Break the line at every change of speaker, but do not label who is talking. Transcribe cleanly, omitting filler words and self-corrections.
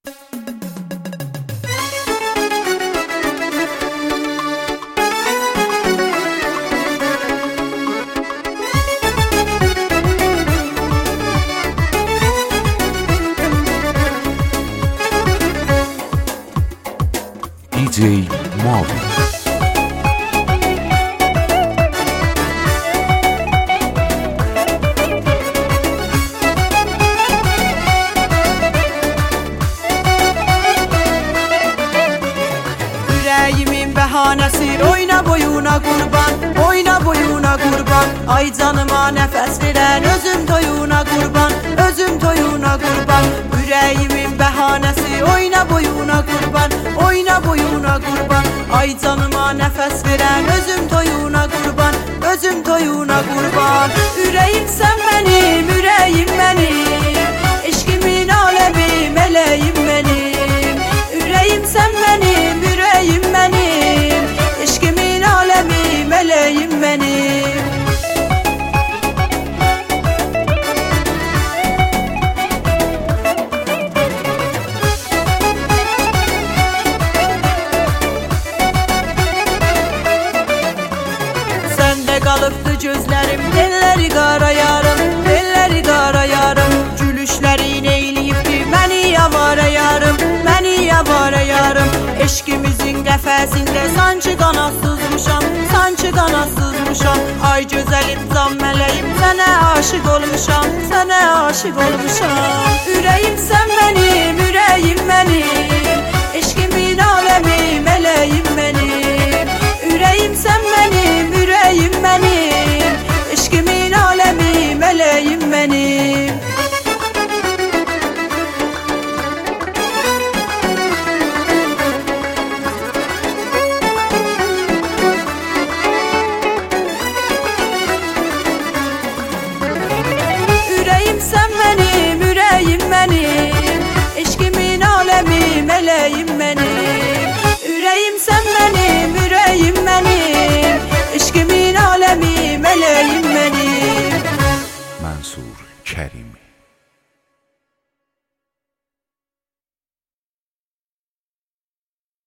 DJ Mavi.
Yüreğimin bəhanəsi oyna boyuna qurban, oyna boyuna qurban. Ay canıma nəfəs verən özüm toyuna qurban, özüm toyuna qurban. Yüreğimin bəhanəsi oyna boyuna qurban, oyna boyuna qurban. Ay canıma nəfəs verən özüm toyuna qurban, özüm toyuna qurban. Ürəyim sən mənim, ürəyim mənim, eşqimin aləmi, mələyim mənim. Ürəyim sən mənim, ürəyim mənim, eşqimin aləmi, mələyim mənim. Qalıbdı gözlərim, telləri qara yarım, telləri qara yarım. Gülüşlərin eyliyibdi məni yavara yarım, məni yavara yarım. Eşqimizin qəfəsində sanki qanatsızmışam, sanki qanatsızmışam. Ay gözəlim, can mələyim, sənə aşıq olmuşam, sənə aşıq olmuşam. Ürəyim sən mənim, ürəyim mənim, eşqimin aləmi, mələyim mənim. Ürəyim sən mənim, ürəyim mənim, eşqimin aləmi, mələyim mənim. Ürəyim sən mənim, ürəyim mənim, eşqimin aləmi, mələyim mənim. Ürəyim sən mənim, ürəyim mənim, eşqimin aləmi, mələyim mənim.
Mansur Kərimi.